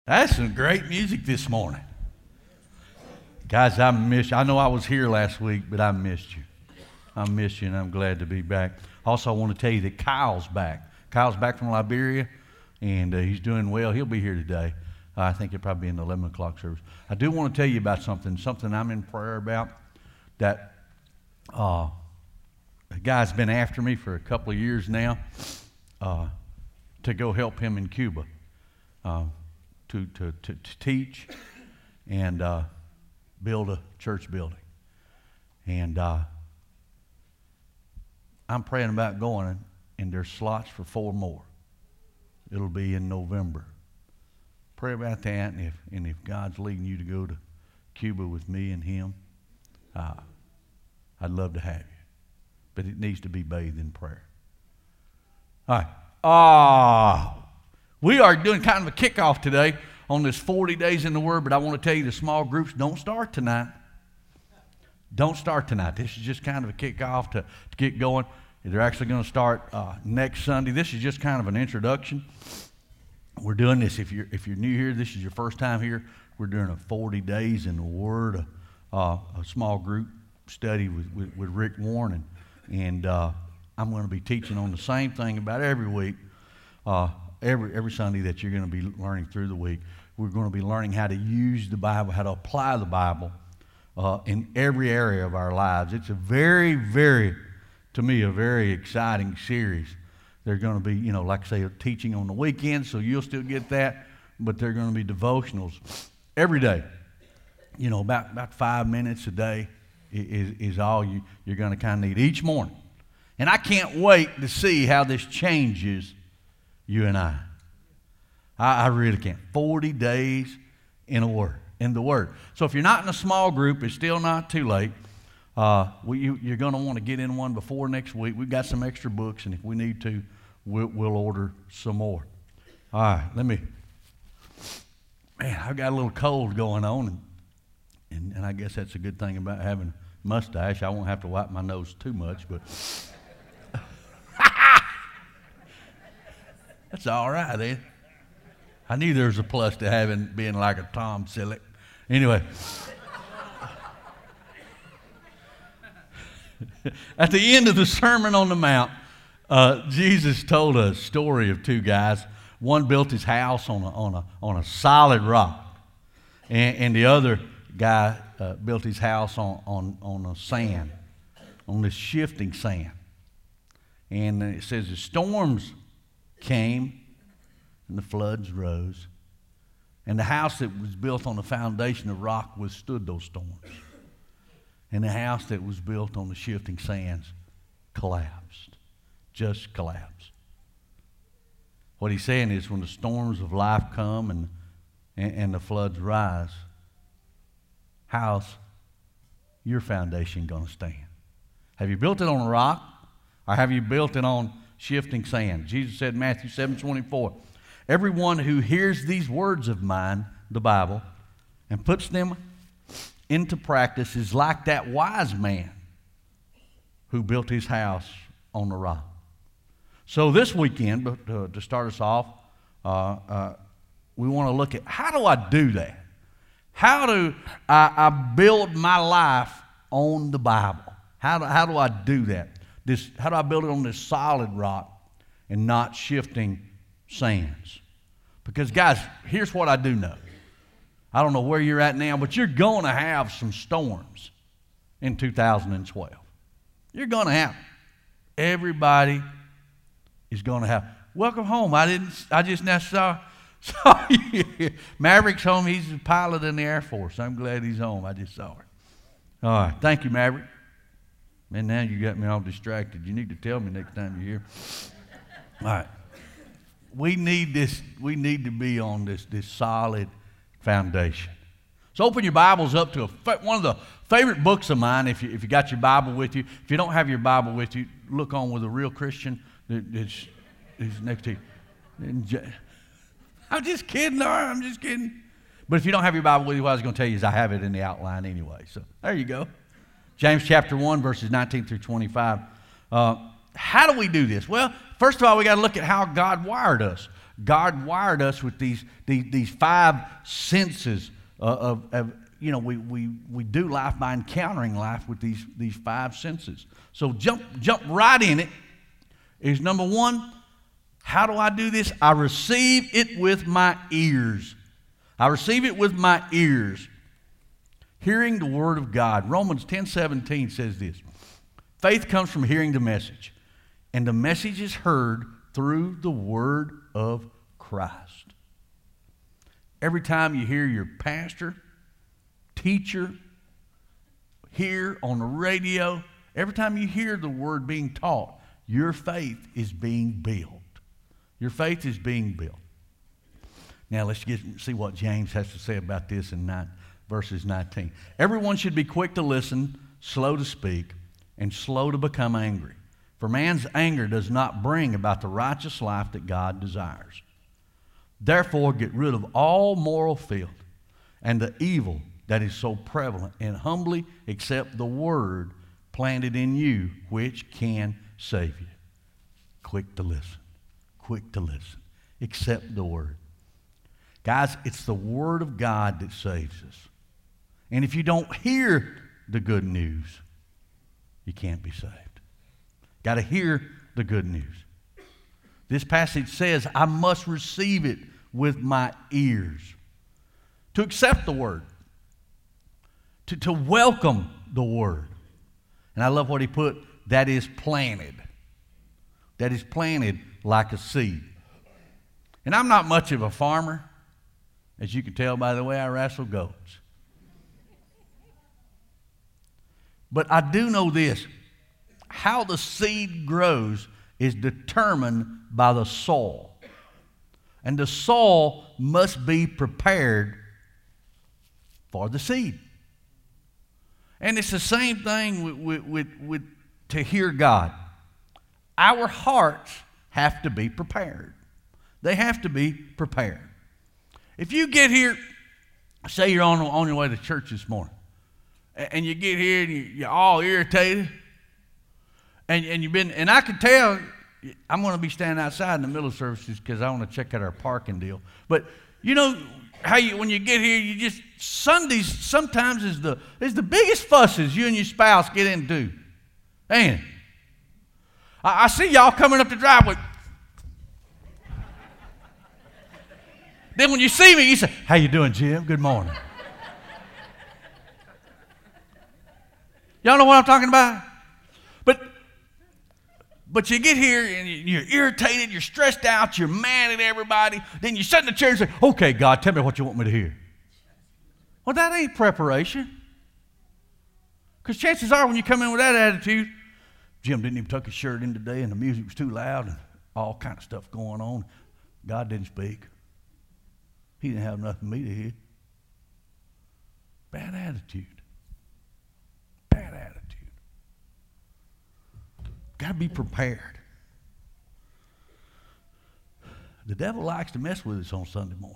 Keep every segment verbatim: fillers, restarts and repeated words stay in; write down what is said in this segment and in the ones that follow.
That's some great music this morning. Guys, I miss you. I know I was here last week, but I missed you. I miss you, and I'm glad to be back. Also, I want to tell you that Kyle's back. Kyle's back from Liberia, and uh, he's doing well. He'll be here today. Uh, I think he'll probably be in the eleven o'clock service. I do want to tell you about something, something I'm in prayer about, that uh, a guy's been after me for a couple of years now uh, to go help him in Cuba. Uh, To, to, to, to teach and uh, build a church building. And uh, I'm praying about going, and there's slots for four more. It'll be in November. Pray about that, and if, and if God's leading you to go to Cuba with me and him, uh, I'd love to have you. But it needs to be bathed in prayer. All right. Ah. We are doing kind of a kickoff today on this forty days in the Word, but I want to tell you the small groups don't start tonight. Don't start tonight. This is just kind of a kickoff to, to get going. They're actually going to start uh, next Sunday. This is just kind of an introduction. We're doing this. If you're, if you're new here, this is your first time here, we're doing a forty days in the Word, uh, a small group study with, with, with Rick Warren. And, and uh, I'm going to be teaching on the same thing about every week. Uh, Every every Sunday that you're going to be learning through the week, we're going to be learning how to use the Bible, how to apply the Bible uh, in every area of our lives. It's a very, very, to me, a very exciting series. They're going to be, you know, like I say, teaching on the weekend, so you'll still get that, but they're going to be devotionals every day. You know, about, about five minutes a day is, is all you, you're going to kind of need each morning. And I can't wait to see how this changes you and I. I. I really can't. forty days in a word, in the Word. So if you're not in a small group, it's still not too late. Uh, we, you, you're going to want to get in one before next week. We've got some extra books, and if we need to, we'll, we'll order some more. All right, let me. Man, I've got a little cold going on, and, and, and I guess that's a good thing about having a mustache. I won't have to wipe my nose too much, but. That's all right, eh? I knew there was a plus to having being like a Tom Selleck. Anyway. At the end of the Sermon on the Mount, uh, Jesus told a story of two guys. One built his house on a, on a, on a solid rock. And, and the other guy uh, built his house on, on, on a sand, on this shifting sand. And it says the storms came and the floods rose, and the house that was built on the foundation of rock withstood those storms, and the house that was built on the shifting sands collapsed, just collapsed. What he's saying is when the storms of life come and, and, and the floods rise, how's your foundation going to stand? Have you built it on a rock, or have you built it on shifting sand? Jesus said in Matthew seven twenty-four, everyone who hears these words of mine, the Bible, and puts them into practice is like that wise man who built his house on the rock. So this weekend, but, uh, to start us off, uh, uh, we want to look at how do I do that? How do I, I build my life on the Bible? How do, how do I do that? This, how do I build it on this solid rock and not shifting sands? Because, guys, here's what I do know. I don't know where you're at now, but you're going to have some storms in two thousand twelve. You're going to have. Everybody is going to have. Welcome home. I didn't. I just now saw, saw you. Maverick's home. He's a pilot in the Air Force. I'm glad he's home. I just saw her. All right. Thank you, Maverick. Man, now you got me all distracted. You need to tell me next time you're here. All right. We need this, we need to be on this, this solid foundation. So open your Bibles up to a, one of the favorite books of mine, if you, if you got your Bible with you. If you don't have your Bible with you, look on with a real Christian that, that's, that's next to you. I'm just kidding, Laura, I'm just kidding. But if you don't have your Bible with you, what I was going to tell you is I have it in the outline anyway. So there you go. James chapter one, verses nineteen through twenty-five. Uh, how do we do this? Well, first of all, we got to look at how God wired us. God wired us with these, these, these five senses of, of, you know, we, we, we do life by encountering life with these, these five senses. So jump, jump right in it. Is number one, how do I do this? I receive it with my ears. I receive it with my ears. Hearing the word of God. Romans ten seventeen says this. Faith comes from hearing the message. And the message is heard through the word of Christ. Every time you hear your pastor, teacher, here on the radio, every time you hear the word being taught, your faith is being built. Your faith is being built. Now let's get see what James has to say about this in nine, verses nineteen. Everyone should be quick to listen, slow to speak, and slow to become angry. For man's anger does not bring about the righteous life that God desires. Therefore, get rid of all moral filth and the evil that is so prevalent, and humbly accept the word planted in you, which can save you. Quick to listen. Quick to listen. Accept the word. Guys, it's the word of God that saves us. And if you don't hear the good news, you can't be saved. Got to hear the good news. This passage says, I must receive it with my ears. To accept the word. To, to welcome the word. And I love what he put, that is planted. That is planted like a seed. And I'm not much of a farmer, as you can tell by the way I wrestle goats. But I do know this. How the seed grows is determined by the soil. And the soil must be prepared for the seed. And it's the same thing with, with, with, with to hear God. Our hearts have to be prepared. They have to be prepared. If you get here, say you're on, on your way to church this morning, and you get here and you're all irritated, and, and you've been, and I can tell, I'm going to be standing outside in the middle of services because I want to check out our parking deal. But you know how you, when you get here, you just, Sundays sometimes is the, is the biggest fusses you and your spouse get into. Man, I, I see y'all coming up the driveway. Then when you see me, you say, how you doing, Jim? Good morning. Y'all know what I'm talking about? But but you get here and you're irritated, you're stressed out, you're mad at everybody. Then you sit in the chair and say, okay, God, tell me what you want me to hear. Well, that ain't preparation. Because chances are when you come in with that attitude, Jim didn't even tuck his shirt in today and the music was too loud and all kind of stuff going on. God didn't speak. He didn't have nothing for me to hear. Bad attitude. Bad attitude. Got to be prepared. The devil likes to mess with us on Sunday morning.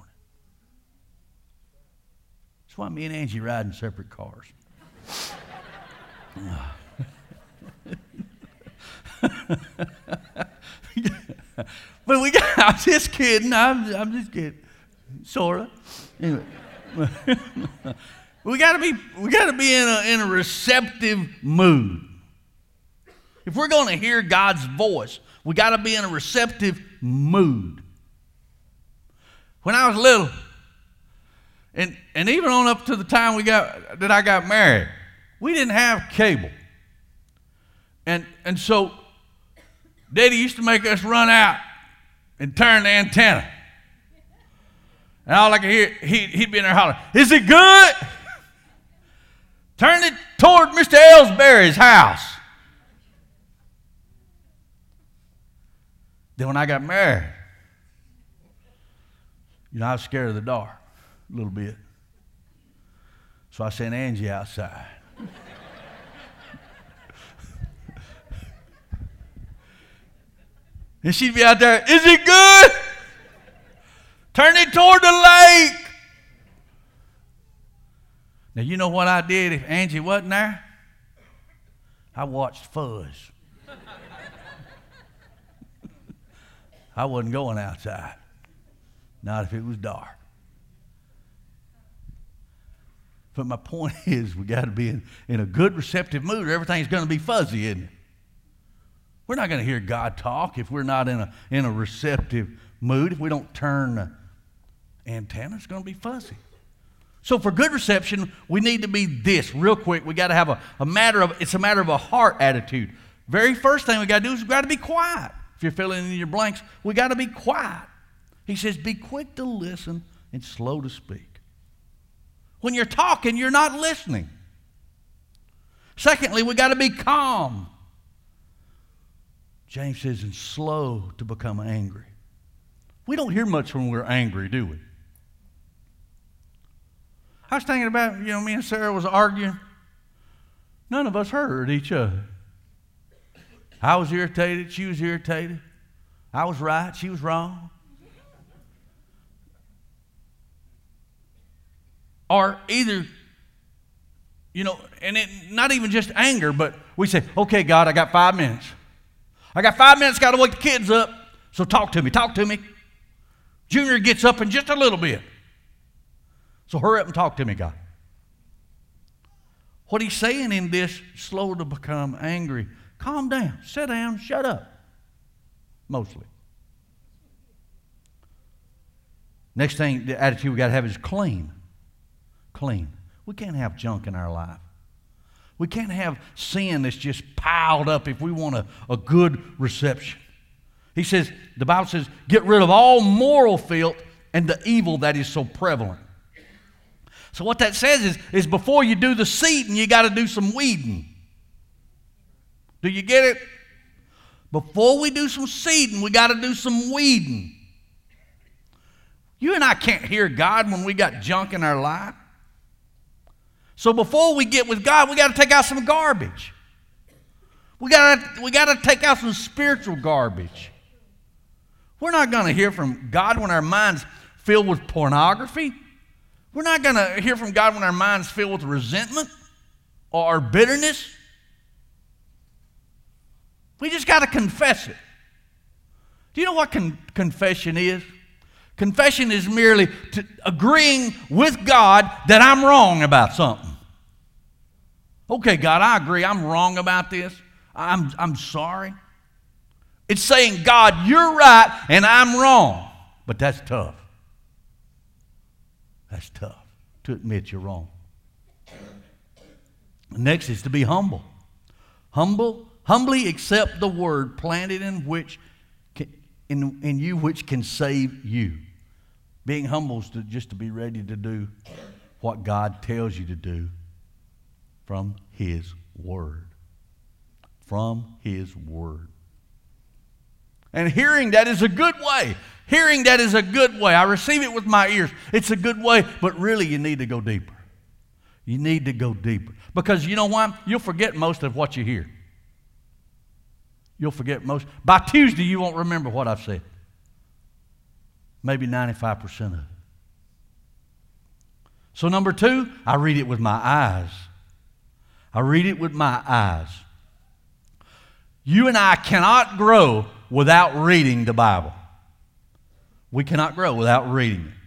That's why me and Angie ride in separate cars. But we got, I'm just kidding. I'm, I'm just kidding. Sort of. Anyway. we got to be we got to be in a in a receptive mood. If we're going to hear God's voice, we got to be in a receptive mood. When I was little, and and even on up to the time we got that I got married, we didn't have cable. And and so Daddy used to make us run out and turn the antenna. And all I could hear, he, he'd be in there hollering, is it good? Turn it toward Mister Ellsbury's house. Then when I got married, you know, I was scared of the dark a little bit. So I sent Angie outside. And she'd be out there, is it good? Turn it toward the lake. Now, you know what I did if Angie wasn't there? I watched Fuzz. I wasn't going outside. Not if it was dark. But my point is, we got to be in, in a good, receptive mood, or everything's going to be fuzzy, isn't it? We're not going to hear God talk if we're not in a, in a receptive mood. If we don't turn the antenna, it's going to be fuzzy. So for good reception, we need to be this real quick. We got to have a, a matter of, it's a matter of a heart attitude. Very first thing we got to do is we got to be quiet. If you're filling in your blanks, we got to be quiet. He says, be quick to listen and slow to speak. When you're talking, you're not listening. Secondly, we got to be calm. James says, and slow to become angry. We don't hear much when we're angry, do we? I was thinking about, you know, me and Sarah was arguing. None of us heard each other. I was irritated. She was irritated. I was right. She was wrong. Or either, you know, and it, not even just anger, but we say, okay, God, I got five minutes. I got five minutes, got to wake the kids up. So talk to me, talk to me. Junior gets up in just a little bit. So hurry up and talk to me, God. What he's saying in this, slow to become angry, calm down, sit down, shut up. Mostly. Next thing, the attitude we got to have is clean. Clean. We can't have junk in our life. We can't have sin that's just piled up if we want a, a good reception. He says, the Bible says, get rid of all moral filth and the evil that is so prevalent. So what that says is, is before you do the seeding, you got to do some weeding. Do you get it? Before we do some seeding, we got to do some weeding. You and I can't hear God when we got junk in our life. So before we get with God, we got to take out some garbage. We got to we got to take out some spiritual garbage. We're not going to hear from God when our mind's filled with pornography. We're not going to hear from God when our mind's filled with resentment or bitterness. We just got to confess it. Do you know what con- confession is? Confession is merely to agreeing with God that I'm wrong about something. Okay, God, I agree. I'm wrong about this. I'm, I'm sorry. It's saying, God, you're right and I'm wrong. But that's tough. That's tough to admit you're wrong. Next is to be humble. Humble, humbly accept the word planted in which can, in, in you which can save you. Being humble is to, just to be ready to do what God tells you to do from His Word. From His Word. And hearing that is a good way. Hearing that is a good way. I receive it with my ears. It's a good way, but really you need to go deeper. You need to go deeper. Because you know why? You'll forget most of what you hear. You'll forget most. By Tuesday, you won't remember what I've said. Maybe ninety-five percent of it. So number two, I read it with my eyes. I read it with my eyes. You and I cannot grow without reading the Bible. We cannot grow without reading it.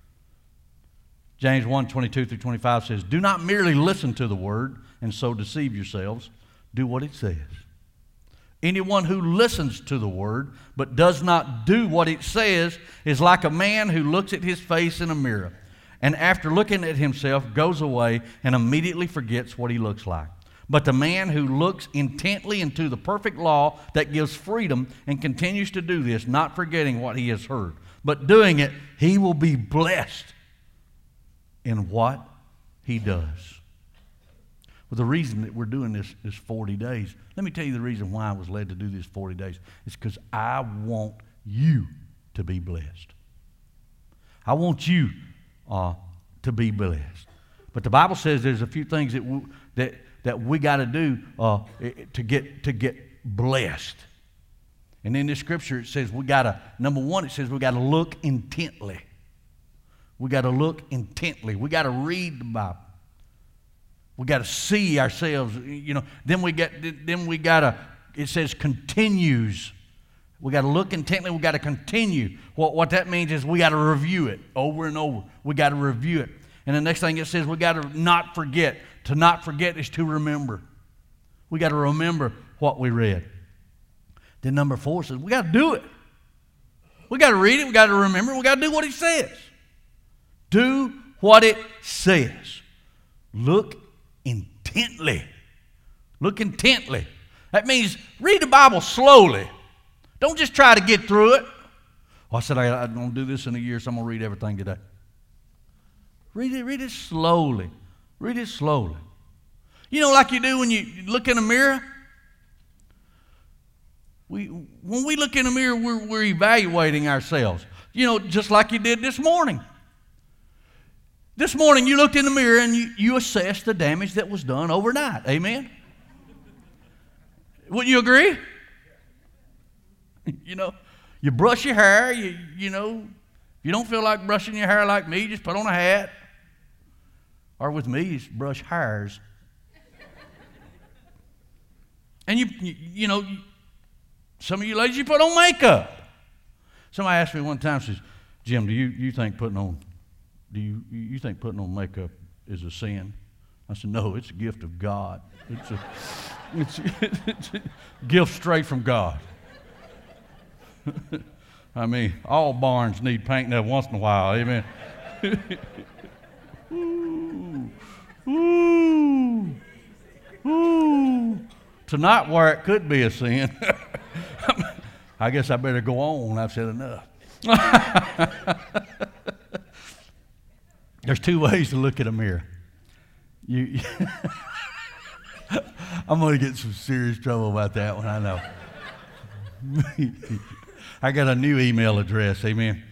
James one, twenty-two through twenty-five says, do not merely listen to the word and so deceive yourselves. Do what it says. Anyone who listens to the word but does not do what it says is like a man who looks at his face in a mirror and after looking at himself goes away and immediately forgets what he looks like. But the man who looks intently into the perfect law that gives freedom and continues to do this, not forgetting what he has heard, but doing it, he will be blessed in what he does. Well, the reason that we're doing this is forty days. Let me tell you the reason why I was led to do this forty days. It's because I want you to be blessed. I want you uh, to be blessed. But the Bible says there's a few things that we, that that we got to do uh, to get to get blessed. And in this scripture it says we got to, number one, it says we got to look intently. We got to look intently. We got to read the Bible. We got to see ourselves, you know. Then we get, then we got to, it says continues. We got to look intently. We got to continue. What, what that means is we got to review it over and over. We got to review it. And the next thing it says, we got to not forget. To not forget is to remember. We got to remember what we read. Then number four says, we got to do it. We got to read it. We got to remember. We got to do what it says. Do what it says. Look intently. Look intently. That means read the Bible slowly. Don't just try to get through it. Well, I said I, I'm going to do this in a year, so I'm going to read everything today. Read it, read it slowly. Read it slowly. You know, like you do when you look in a mirror? We, when we look in a mirror, we're, we're evaluating ourselves. You know, just like you did this morning. This morning you looked in the mirror and you, you assessed the damage that was done overnight. Amen? Wouldn't you agree? You know, you brush your hair, you, you know, if you don't feel like brushing your hair like me, just put on a hat. Or with me, just brush hairs. And you, you, you know, some of you ladies, you put on makeup. Somebody asked me one time, says, Jim, do you, you think putting on, do you, you think putting on makeup is a sin? I said, no, it's a gift of God. It's a, it's, it's a gift straight from God. I mean, all barns need painting every once in a while, amen. Ooh, ooh, ooh. To not wear it could be a sin. I guess I better go on. I've said enough. There's two ways to look at a mirror. You, I'm going to get some serious trouble about that one, I know. I got a new email address, amen.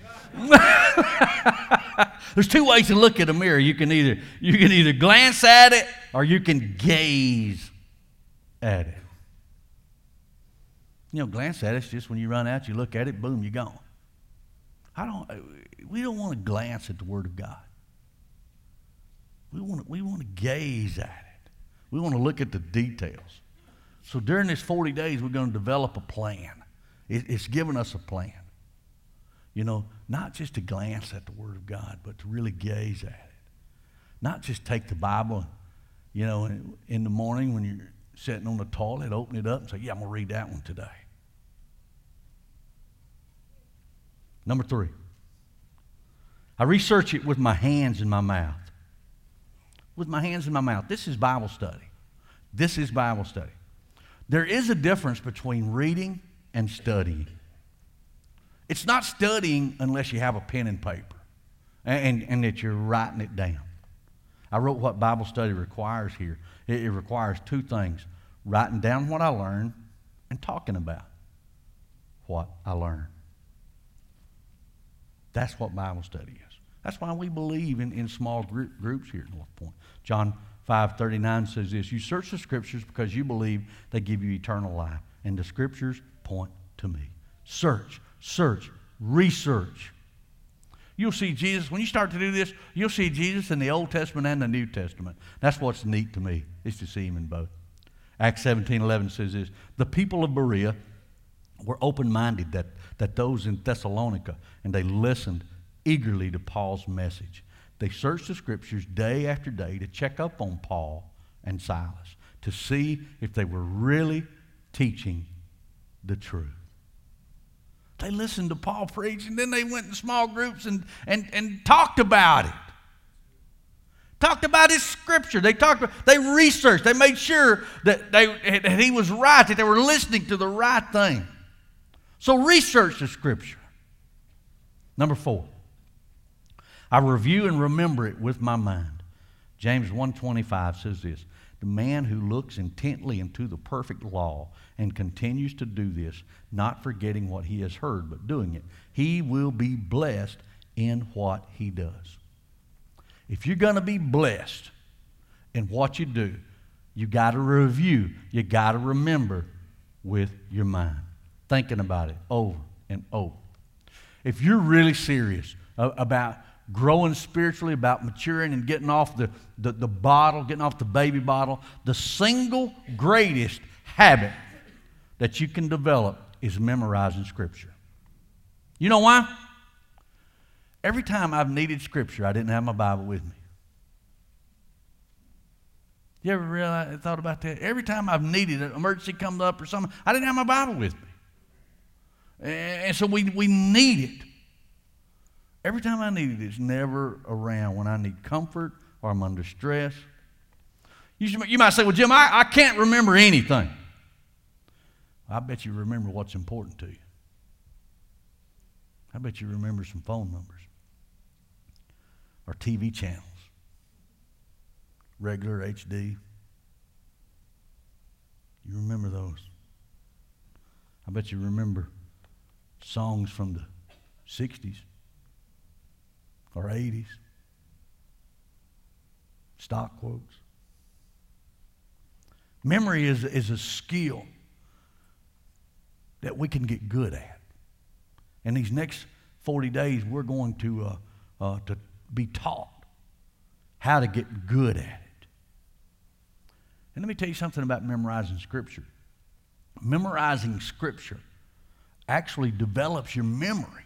There's two ways to look at a mirror. You can either you can either glance at it or you can gaze at it. You know, glance at it's just when you run out, you look at it, boom, you're gone. I don't. We don't want to glance at the Word of God. We want to, we want to gaze at it. We want to look at the details. So during this forty days, we're going to develop a plan. It, it's given us a plan. You know, not just to glance at the Word of God, but to really gaze at it. Not just take the Bible, you know, in, in the morning when you're sitting on the toilet, open it up and say, yeah, I'm going to read that one today. Number three, I research it with my hands in my mouth. With my hands in my mouth. This is Bible study. This is Bible study. There is a difference between reading and studying. It's not studying unless you have a pen and paper and, and, and that you're writing it down. I wrote what Bible study requires here. It, it requires two things: writing down what I learned and talking about what I learned. That's what Bible study is. That's why we believe in, in small group, groups here at North Point. John five thirty-nine says this: you search the Scriptures because you believe they give you eternal life, and the Scriptures point to me. Search, search, research. You'll see Jesus, when you start to do this, you'll see Jesus in the Old Testament and the New Testament. That's what's neat to me, is to see him in both. Acts seventeen eleven says this: the people of Berea were open-minded, that, that those in Thessalonica, and they listened eagerly to Paul's message. They searched the Scriptures day after day to check up on Paul and Silas, to see if they were really teaching the truth. They listened to Paul preach, and then they went in small groups and, and, and talked about it. Talked about his Scripture. They talked. They researched. They made sure that, they, that he was right, that they were listening to the right thing. So research the Scripture. Number four, I review and remember it with my mind. James one twenty-five says this: the man who looks intently into the perfect law and continues to do this, not forgetting what he has heard, but doing it, he will be blessed in what he does. If you're going to be blessed in what you do, you got to review, you got to remember with your mind, thinking about it over and over. If you're really serious about growing spiritually, about maturing and getting off the, the, the bottle, getting off the baby bottle, the single greatest habit that you can develop is memorizing Scripture. You know why? Every time I've needed Scripture, I didn't have my Bible with me. You ever realize, thought about that? Every time I've needed an emergency comes up or something, I didn't have my Bible with me. And so we, we need it. Every time I need it, it's never around when I need comfort or I'm under stress. You, should, you might say, well, Jim, I, I can't remember anything. I bet you remember what's important to you. I bet you remember some phone numbers or T V channels, regular H D. You remember those. I bet you remember songs from the sixties or eighties, stock quotes. Memory is, is a skill that we can get good at. And these next forty days, we're going to, uh, uh, to be taught how to get good at it. And let me tell you something about memorizing Scripture. Memorizing Scripture actually develops your memory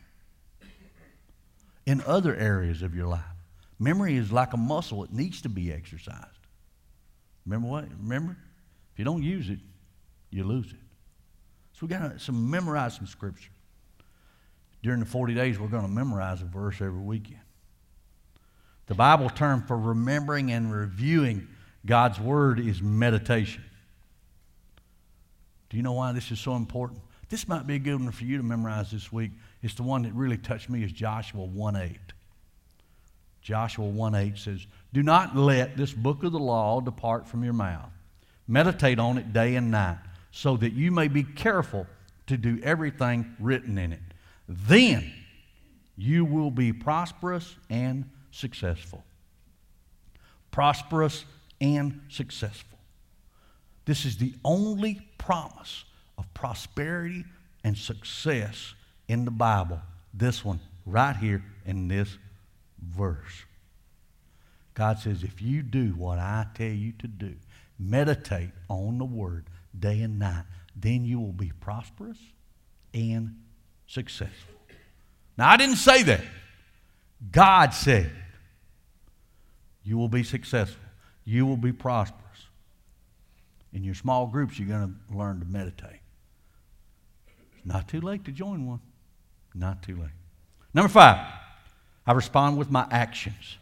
in other areas of your life. Memory is like a muscle. It needs to be exercised. Remember what? Remember? If you don't use it, you lose it. So we got some memorizing Scripture. During the forty days, we're going to memorize a verse every weekend. The Bible term for remembering and reviewing God's Word is meditation. Do you know why this is so important? This might be a good one for you to memorize this week. It's the one that really touched me, is Joshua one eight. Joshua one eight says, "Do not let this book of the law depart from your mouth. Meditate on it day and night, so that you may be careful to do everything written in it. Then you will be prosperous and successful." Prosperous and successful. This is the only promise of prosperity and success in the Bible. This one right here in this verse. God says, if you do what I tell you to do, meditate on the Word day and night, then you will be prosperous and successful. Now, I didn't say that. God said, you will be successful. You will be prosperous. In your small groups, you're going to learn to meditate. It's not too late to join one. Not too late. Number five, I respond with my actions.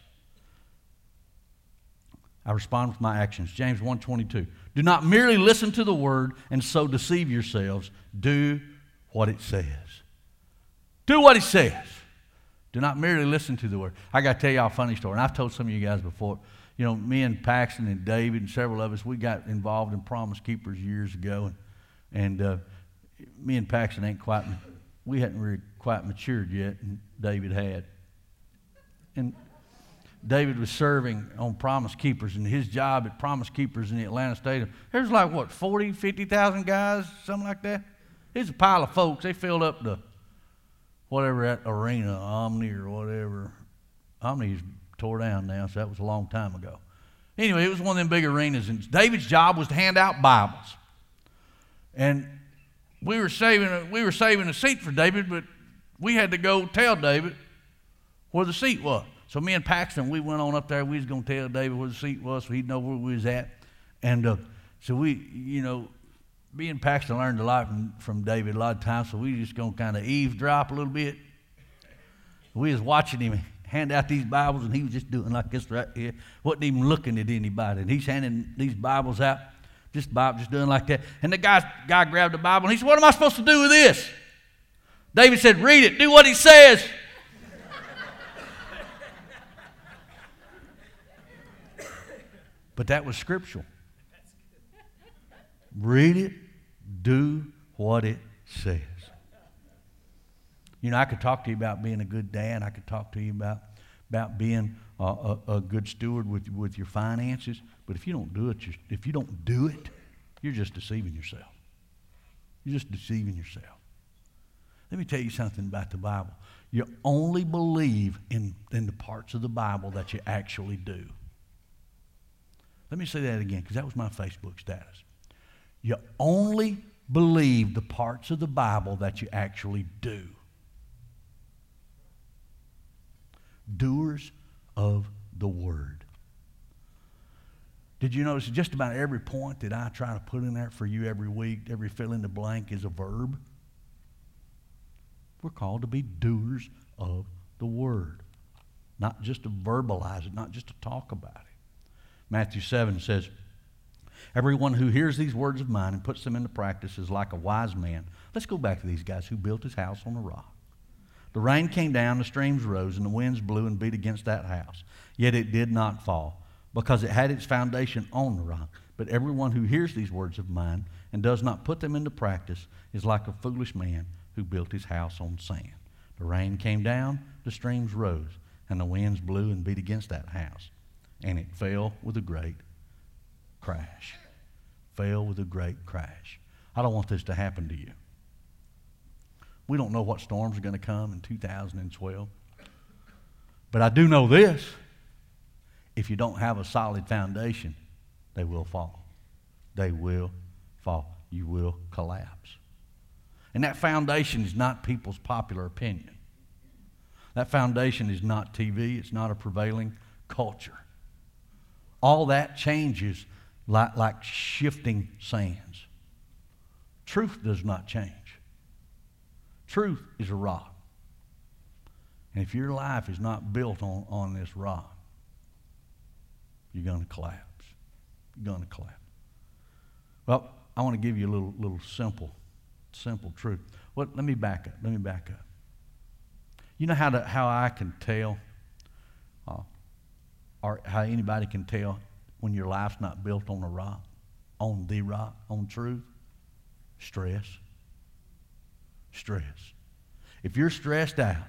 I respond with my actions. James one twenty-two. Do not merely listen to the word and so deceive yourselves. Do what it says. Do what it says. Do not merely listen to the word. I got to tell y'all a funny story, and I've told some of you guys before. You know, me and Paxton and David and several of us, we got involved in Promise Keepers years ago, and, and uh, me and Paxton ain't quite, we hadn't really quite matured yet, and David had. And David was serving on Promise Keepers, and his job at Promise Keepers in the Atlanta Stadium, there's like, what, forty, fifty thousand guys, something like that? It's a pile of folks. They filled up the, whatever that arena, Omni or whatever. Omni's tore down now, so that was a long time ago. Anyway, it was one of them big arenas, and David's job was to hand out Bibles. And we were saving a, we were saving a seat for David, but we had to go tell David where the seat was. So me and Paxton, we went on up there. We was going to tell David where the seat was so he'd know where we was at. And uh, so we, you know, me and Paxton learned a lot from, from David a lot of times, so we just going to kind of eavesdrop a little bit. We was watching him hand out these Bibles, and he was just doing like this right here. Wasn't even looking at anybody. And he's handing these Bibles out, just Bible, just doing like that. And the guy, guy grabbed the Bible, and he said, "What am I supposed to do with this?" David said, "Read it. Do what he says." But that was scriptural. Read it. Do what it says. You know, I could talk to you about being a good dad. I could talk to you about, about being a, a, a good steward with, with your finances. But if you don't do it, you're, if you don't do it, you're just deceiving yourself. You're just deceiving yourself. Let me tell you something about the Bible. You only believe in, in the parts of the Bible that you actually do. Let me say that again, because that was my Facebook status. You only believe the parts of the Bible that you actually do. Doers of the Word. Did you notice just about every point that I try to put in there for you every week, every fill in the blank is a verb? We're called to be doers of the Word. Not just to verbalize it, not just to talk about it. Matthew seven says, everyone who hears these words of mine and puts them into practice is like a wise man. Let's go back to these guys who built his house on a rock. The rain came down, the streams rose, and the winds blew and beat against that house. Yet it did not fall, because it had its foundation on the rock. But everyone who hears these words of mine and does not put them into practice is like a foolish man who built his house on sand. The rain came down, the streams rose, and the winds blew and beat against that house. And it fell with a great crash. Fell with a great crash. I don't want this to happen to you. We don't know what storms are going to come in two thousand twelve. But I do know this. If you don't have a solid foundation, they will fall. They will fall. You will collapse. And that foundation is not people's popular opinion. That foundation is not T V. It's not a prevailing culture. All that changes like, like shifting sands. Truth does not change. Truth is a rock. And if your life is not built on, on this rock, you're going to collapse. You're going to collapse. Well, I want to give you a little, little simple, simple truth. Well, let me back up. Let me back up. You know how to, how I can tell, uh, or how anybody can tell when your life's not built on a rock, on the rock, on truth? Stress. Stress. If you're stressed out,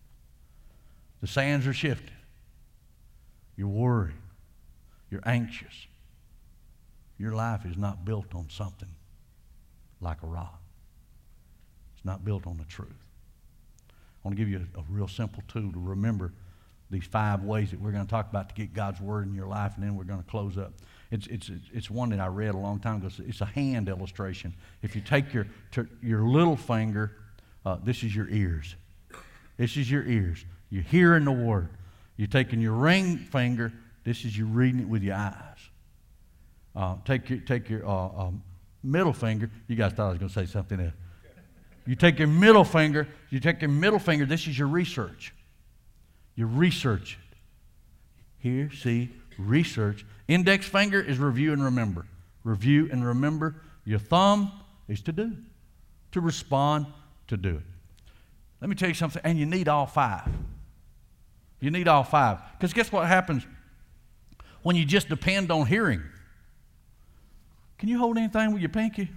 the sands are shifting. You're worried. You're anxious. Your life is not built on something like a rock. It's not built on the truth. I want to give you a, a real simple tool to remember these five ways that we're going to talk about to get God's Word in your life, and then we're going to close up. It's, it's, it's one that I read a long time ago. It's a hand illustration. If you take your, your little finger, uh, this is your ears. This is your ears. You're hearing the Word. You're taking your ring finger. This is you reading it with your eyes. Uh, take your, take your uh, um, middle finger. You guys thought I was going to say something else. You take your middle finger. You take your middle finger. This is your research. You research it. Hear, see, research. Index finger is review and remember. Review and remember. Your thumb is to do, to respond, to do it. Let me tell you something, and you need all five. You need all five. Because guess what happens when you just depend on hearing? Can you hold anything with your pinky?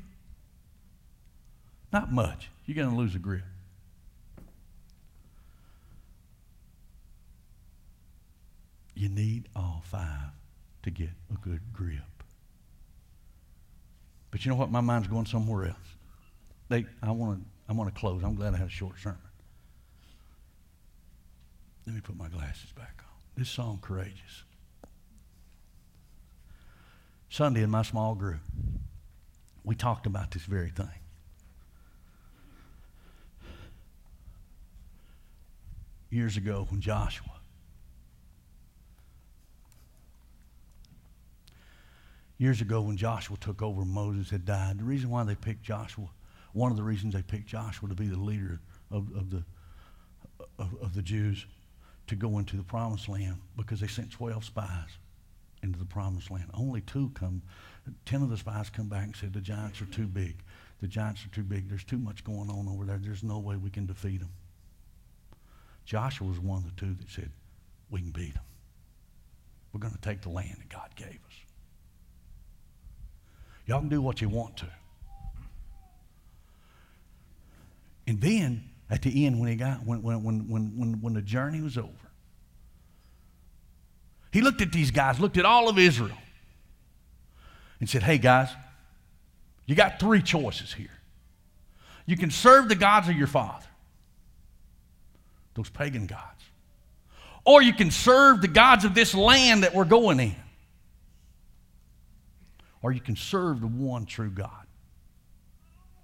Not much. You're going to lose a grip. You need all five to get a good grip. But you know what? My mind's going somewhere else. They, I want to I want to close. I'm glad I had a short sermon. Let me put my glasses back on. This song, Courageous. Sunday in my small group, we talked about this very thing. Years ago when Joshua Years ago when Joshua took over, Moses had died. The reason why they picked Joshua, one of the reasons they picked Joshua to be the leader of, of, the, of, of the Jews to go into the promised land, because they sent twelve spies into the promised land. Only two come, ten of the spies come back and said, the giants are too big. The giants are too big. There's too much going on over there. There's no way we can defeat them. Joshua was one of the two that said, we can beat them. We're going to take the land that God gave us. Y'all can do what you want to. And then, at the end, when he got when when when when when the journey was over, he looked at these guys, looked at all of Israel, and said, hey guys, you got three choices here. You can serve the gods of your father, those pagan gods, or you can serve the gods of this land that we're going in. Or you can serve the one true God.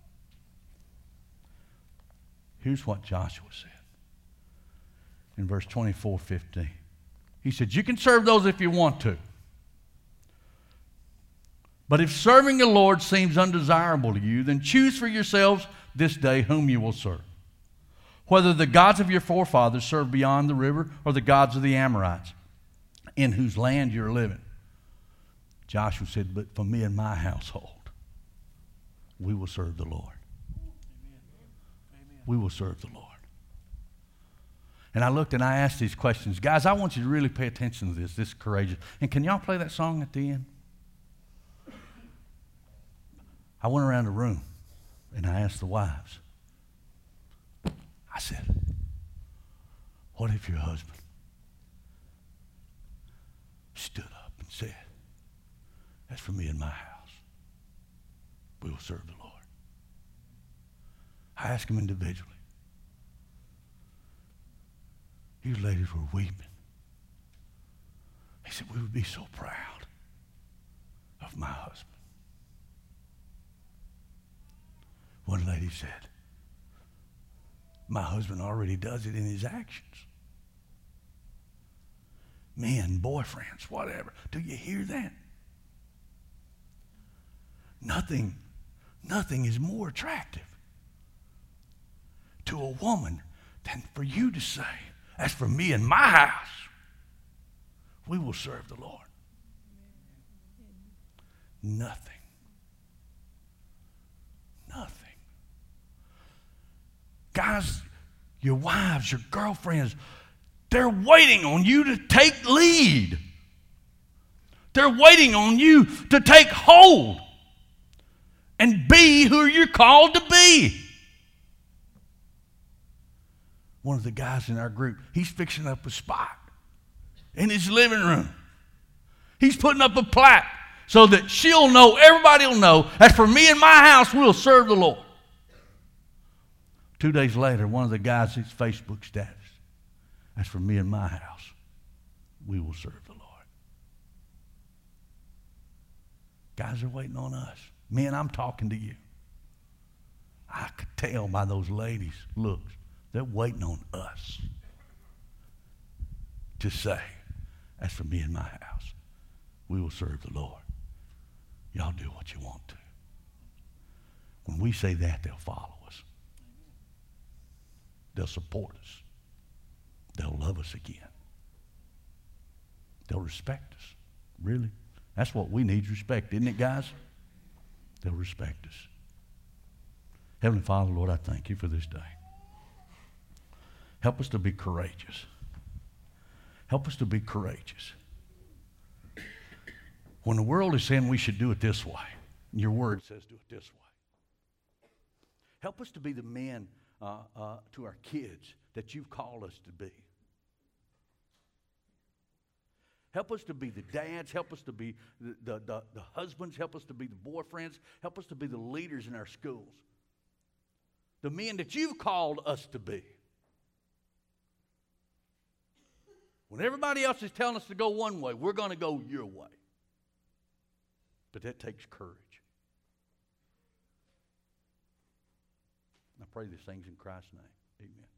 Here's what Joshua said in verse twenty-four fifteen. He said, you can serve those if you want to. But if serving the Lord seems undesirable to you, then choose for yourselves this day whom you will serve. Whether the gods of your forefathers served beyond the river or the gods of the Amorites, in whose land you're living. Joshua said, but for me and my household, we will serve the Lord. Amen. Amen. We will serve the Lord. And I looked and I asked these questions. Guys, I want you to really pay attention to this. This is courageous. And can y'all play that song at the end? I went around the room and I asked the wives. I said, what if your husband stood up and said, as for me and my house, we will serve the Lord? I asked him individually. You ladies were weeping. He said, we would be so proud of my husband. One lady said, my husband already does it in his actions. Men, boyfriends, whatever. Do you hear that? Nothing, nothing is more attractive to a woman than for you to say, as for me and my house, we will serve the Lord. Nothing. Nothing. Guys, your wives, your girlfriends, they're waiting on you to take lead. They're waiting on you to take hold and be who you're called to be. One of the guys in our group, he's fixing up a spot in his living room. He's putting up a plaque so that she'll know, everybody will know, as for me and my house, we'll serve the Lord. Two days later, one of the guys, his Facebook status, as for me and my house, we will serve the Lord. Guys are waiting on us. Men, I'm talking to you. I could tell by those ladies' looks, they're waiting on us to say, as for me and my house, we will serve the Lord. Y'all do what you want to. When we say that, they'll follow us. They'll support us. They'll love us again. They'll respect us. Really? That's what we need, respect, isn't it, guys? They'll respect us. Heavenly Father, Lord, I thank you for this day. Help us to be courageous. Help us to be courageous. When the world is saying we should do it this way, your word says do it this way. Help us to be the men uh, uh, to our kids that you've called us to be. Help us to be the dads. Help us to be the, the, the, the husbands. Help us to be the boyfriends. Help us to be the leaders in our schools. The men that you've called us to be. When everybody else is telling us to go one way, we're going to go your way. But that takes courage. I pray these things in Christ's name. Amen.